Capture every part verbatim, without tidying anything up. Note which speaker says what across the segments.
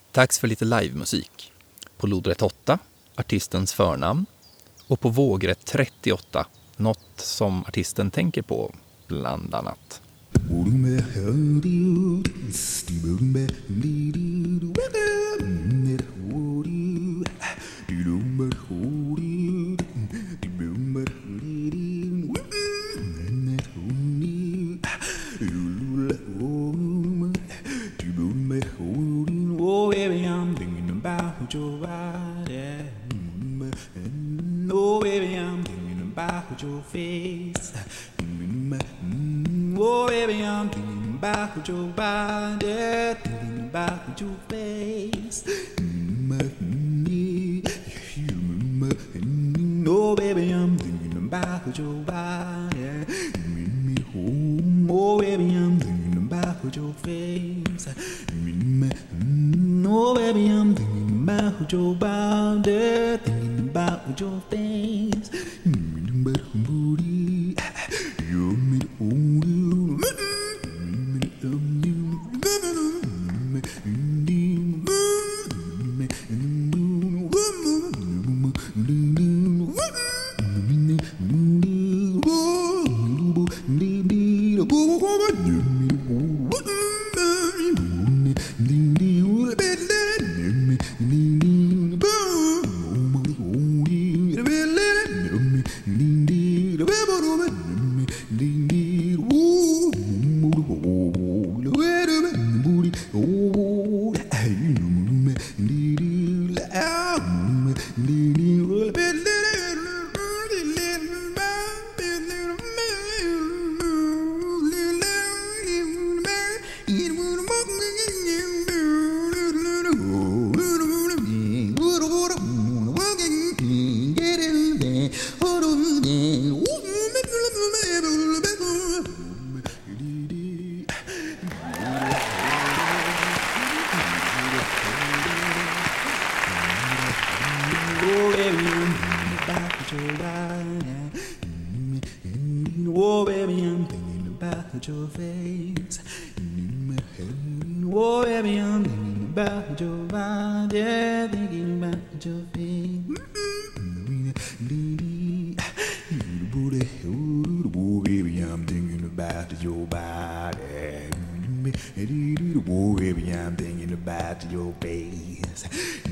Speaker 1: Tack för lite livemusik. På lodrätt åtta, artistens förnamn. Och på vågrätt trettioåtta, något som artisten tänker på, bland annat.
Speaker 2: Oh baby, I'm thinking about your body. Oh baby, I'm thinking about your face. Oh baby, I'm thinking about your body, thinking about your face. Oh baby, I'm thinking about your body. Oh baby, I'm thinking about your face. Oh baby, I'm thinking about your body, thinking about your face. Oh baby, I'm thinking about your face. Oh baby, I'm thinking about your body, thinking about your face. Oh baby, I'm thinking about your body. Oh baby, I'm thinking about your face.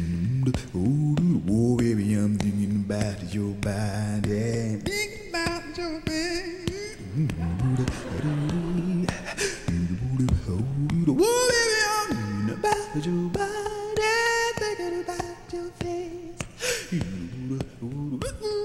Speaker 2: Oh baby, I'm thinking about your body. Thinking about your face. Oh baby, I'm thinking about your body, thinking about your face.